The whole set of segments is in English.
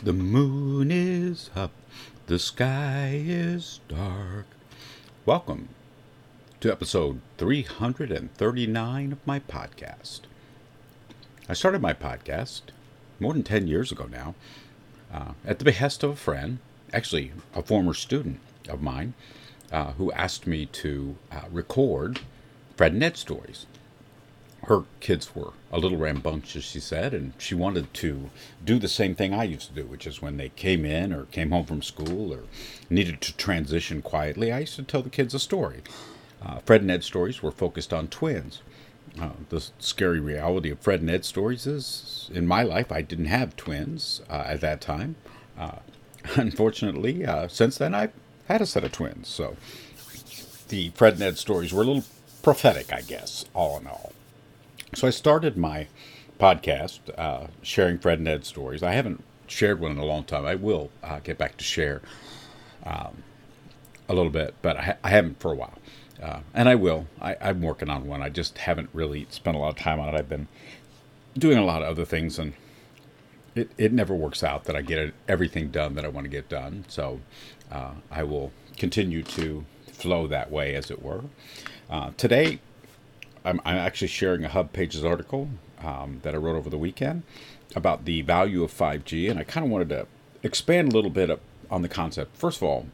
The moon is up, the sky is dark. Welcome to episode 339 of my podcast. I started my podcast more than 10 years ago now, at the behest of a friend, actually a former student of mine, who asked me to record Fred and Ed stories. Her kids were a little rambunctious, she said, and she wanted to do the same thing I used to do, which is when they came in or came home from school or needed to transition quietly, I used to tell the kids a story. Fred and Ed stories were focused on twins. The scary reality of Fred and Ed stories is, in my life, I didn't have twins at that time. Unfortunately, since then, I've had a set of twins. So the Fred and Ed stories were a little prophetic, I guess, all in all. So I started my podcast sharing Fred and Ed stories. I haven't shared one in a long time. I will get back to share a little bit, but I haven't for a while. And I will. I'm working on one. I just haven't really spent a lot of time on it. I've been doing a lot of other things, and it never works out that I get everything done that I want to get done. So I will continue to flow that way, as it were. Today, I'm actually sharing a Hub Pages article that I wrote over the weekend about the value of 5G, and I kind of wanted to expand a little bit on the concept. First of all,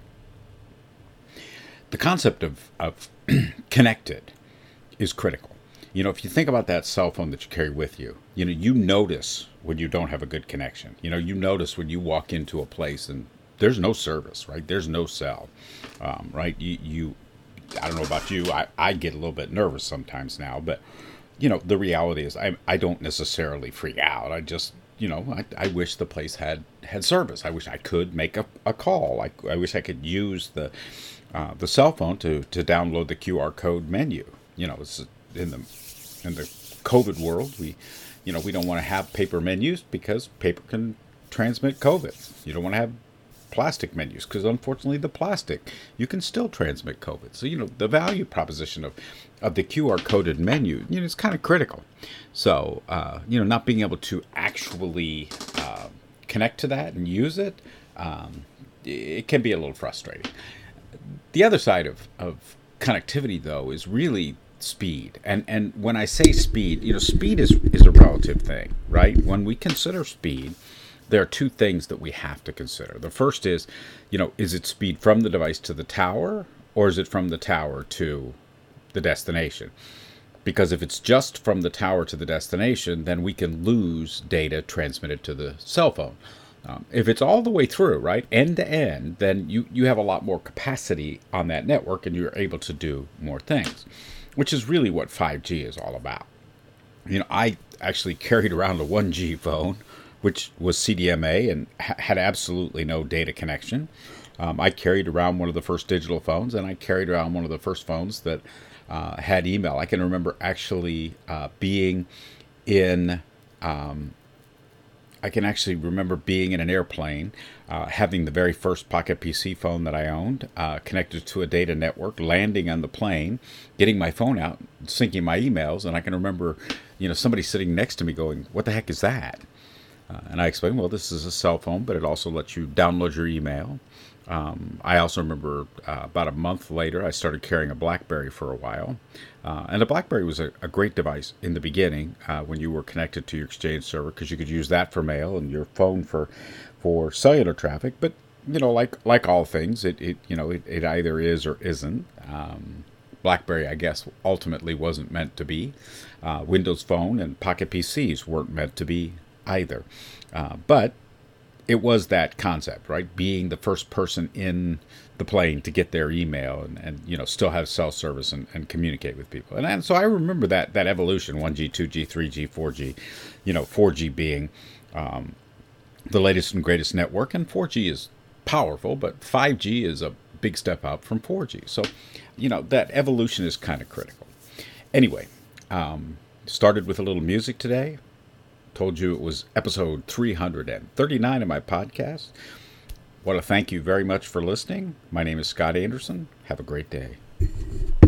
the concept of connected is critical. You know, if you think about that cell phone that you carry with you, you notice when you don't have a good connection. You notice when you walk into a place and there's no service, right? There's no cell, right? I don't know about you. I get a little bit nervous sometimes now, but the reality is I don't necessarily freak out. I just, I wish the place had service. I wish I could make a call. I wish I could use the cell phone to download the QR code menu. It's in the COVID world, we don't want to have paper menus because paper can transmit COVID. You don't want to have plastic menus because unfortunately the plastic, you can still transmit COVID. So the value proposition of the QR coded menu, it's kind of critical. So not being able to actually connect to that and use it, it can be a little frustrating. The other side of connectivity, though, is really speed. And when I say speed, speed is a relative thing, right? When we consider speed, there are two things that we have to consider. The first is it speed from the device to the tower, or is it from the tower to the destination? Because if it's just from the tower to the destination, then we can lose data transmitted to the cell phone. If it's all the way through, right, end to end, then you have a lot more capacity on that network and you're able to do more things, which is really what 5G is all about. I actually carried around a 1G phone, which was CDMA and had absolutely no data connection. I carried around one of the first digital phones, and I carried around one of the first phones that had email. I can remember actually being in... I can actually remember being in an airplane, having the very first Pocket PC phone that I owned, connected to a data network, landing on the plane, getting my phone out, syncing my emails, and I can remember, somebody sitting next to me going, "What the heck is that?" And I explained, well, this is a cell phone, but it also lets you download your email. I also remember about a month later, I started carrying a BlackBerry for a while. And the BlackBerry was a great device in the beginning when you were connected to your Exchange server, because you could use that for mail and your phone for cellular traffic. But, like all things, it either is or isn't. BlackBerry, I guess, ultimately wasn't meant to be. Windows Phone and Pocket PCs weren't meant to be either. But it was that concept, right? Being the first person in the plane to get their email and still have cell service and communicate with people. And so I remember that evolution, 1G, 2G, 3G, 4G, 4G being the latest and greatest network. And 4G is powerful, but 5G is a big step up from 4G. So, that evolution is kind of critical. Anyway, started with a little music today. Told you it was episode 339 of my podcast. Want to thank you very much for listening. My name is Scott Anderson. Have a great day.